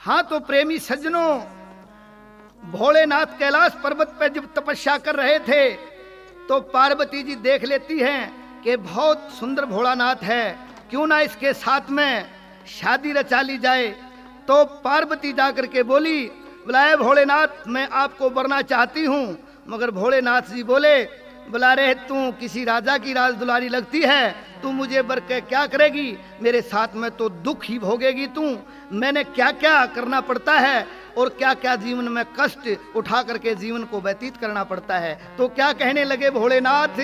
हाँ तो प्रेमी सज्जनों, भोलेनाथ कैलाश पर्वत पर जब तपस्या कर रहे थे तो पार्वती जी देख लेती हैं कि बहुत सुंदर भोलानाथ है, क्यों ना इसके साथ में शादी रचा ली जाए। तो पार्वती जाकर के बोली, बुलाए भोलेनाथ, मैं आपको वरना चाहती हूँ। मगर भोलेनाथ जी बोले, बुला रहे तू किसी राजा की राज दुलारी लगती है, तू मुझे बर के क्या करेगी, मेरे साथ में तो दुख ही भोगेगी तू। मैंने क्या क्या करना पड़ता है और क्या क्या जीवन में कष्ट उठा करके जीवन को व्यतीत करना पड़ता है। तो क्या कहने लगे भोलेनाथ,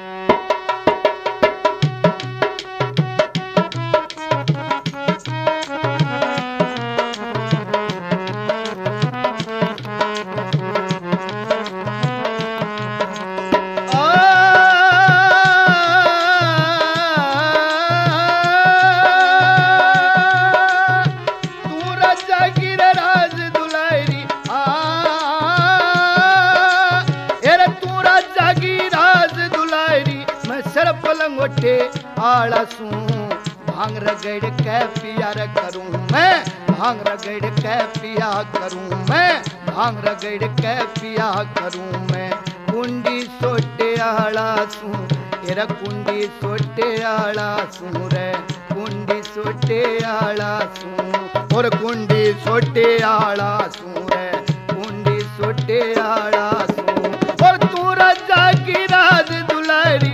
आला सू भांग रगड़ के पिया करूं मैं, भांग रगड़ के पिया करूं मैं, भांग रगड़ के पिया करूं मैं। कुंडी सोटे आला सू, तेरा कुंडी सोटे आला सू रे, कुंडी सोटे आला सू, और कुंडी सोटे आला सू रे, कुंडी सोटे आला सू, और तू राजा की राज दुलारी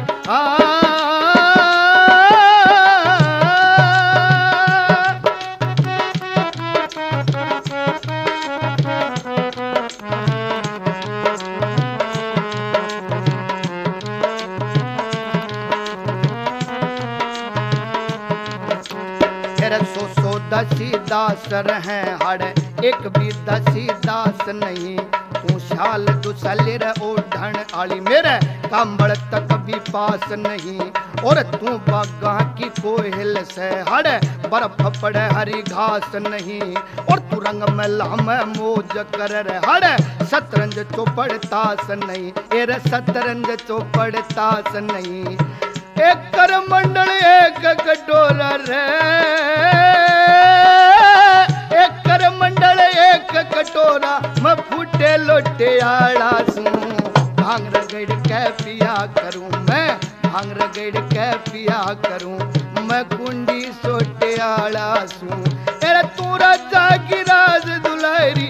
दसी दास रहे हड़ एक भी दसी दास नहीं, तू शाल दुसलिर ओढ़न आली मेरे कंबल तक भी पास नहीं। और तू बागा की कोयल से हड़ बर्फ पड़े हरी घास नहीं, और तू रंग मेला में मौज कर हड़ शतरंज चौपड़ तास नहीं, एरे शतरंज चौपड़ तास नहीं। एक कर मंडल एक कटोरा रे, एक कर मंडल एक कटोरा, मैं फूटे लोटे आला सू, भांग रगड़ के पिया करूं मैं, भांग रगड़ के पिया करूं मैं। कुंडी सोटे आला सू, तेरा तू राजा की राज दुलारी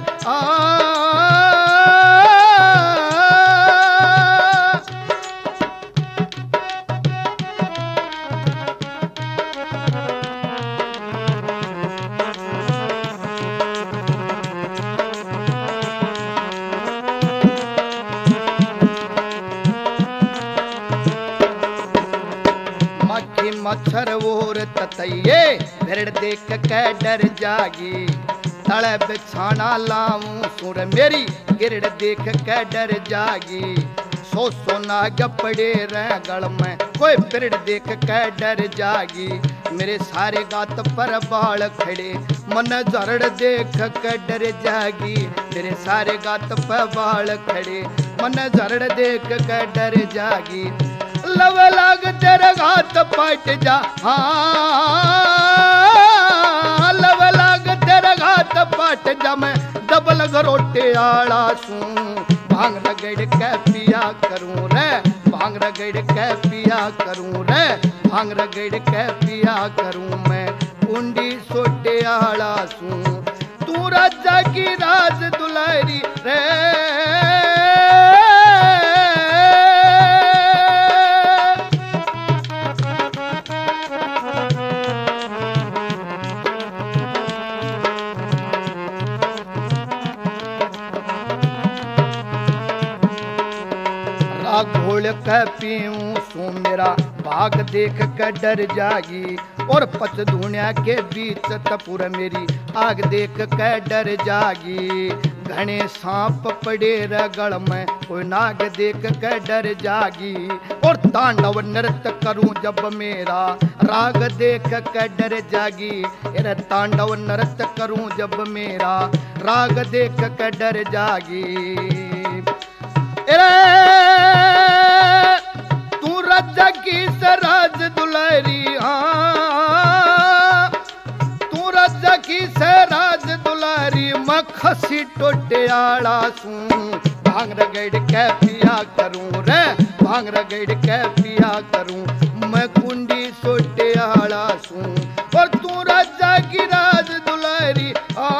मच्छर और ततैये भेड़ देख के डर जागी, तले बिछाना लाऊं सुर मेरी गिरड़ देख के डर जागी। सो नाग पड़े रह गल में कोई पिरड़ देख के डर जागी, मेरे सारे गात पर बाल खड़े मन जरड़ देख के डर जागी, मेरे सारे गात पर बाल खड़े मन जरड़ देख के डर जागी। लव लाग तेरा घात पट जा, हाँ लव लाग तेरा घात पट जा, मैं डबल घरोटे आला सू, भांग रगड़ के पिया करूं रे, भांग रगड़ के पिया करूं रे, भांग रगड़ के पिया करूं मैं। कुंडी सोटे आला सू, तू राजा की राज दुलारी रे। घोल के पीऊं सू मेरा भाग देख के डर जागी, और पच धुनिया के बीच तपुर मेरी आग देख के डर जागी। घने सांप पड़े रगड़ में कोई नाग देख के डर जागी, और तांडव नृत्य करूं जब मेरा राग देख के डर जागी, अरे तांडव नृत्य करूं जब मेरा राग देख के डर जागी। तू राजा की सराज दुलारी, हाँ तू राजा की सराज दुलारी, खसी टोटे आड़ा सू भांग रगड़ के पिया करूं रे, भांग रगड़ के पिया करूं मैं कुंडी सोटे आड़ा सू। और तू राजा की राज दुलारी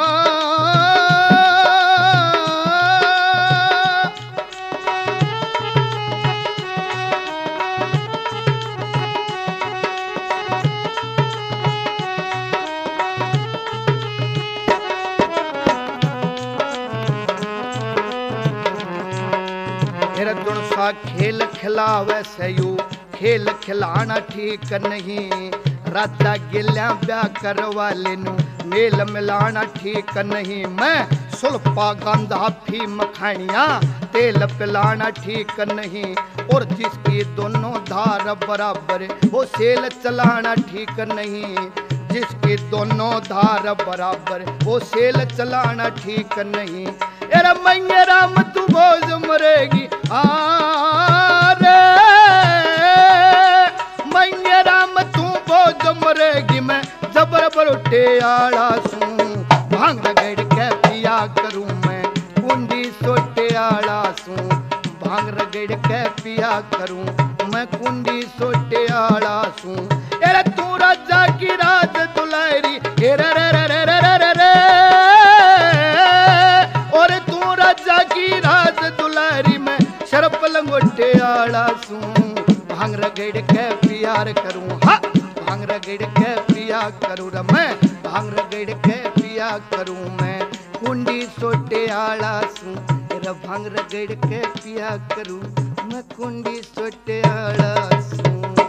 सा खेल खिलावे सयू खेल खिलाना ठीक नहीं, राजा गिल्या ब्याह करवा लेनू मेल मिलाना ठीक नहीं। मैं सुल्फा गांधा फी मखानिया तेल पिलाना ठीक नहीं, और जिसकी दोनों धार बराबर वो सेल चलाना ठीक नहीं, जिसकी दोनों धार बराबर वो सेल चलाना ठीक नहीं। अरे मैया राम तू बोझ मरेगी आरे, मैया राम तू बोझ मरेगी मैं जबर बरोटे आड़ा सू भांग रगड़ के पिया करूं मैं कुंडी सोटे आड़ा सू भांग रगड़ के पिया करूं मैं कुंडी सोटे आड़ा सू। अरे तू राजा की राज दुलारी रे रे रे रे रे रे रे, और तू राजा की राज दुलारी में शरप लंगोटे आड़ा सू भांग रगड़ के प्यार करूं, हा भांग रगड़ के पिया करूं रे मैं भांग रगड़ के पिया करूं मैं कुंडी सोटे आड़ा सू रे भांग रगड़ के पिया करूं मैं कुंडी सोटे आड़ा सू।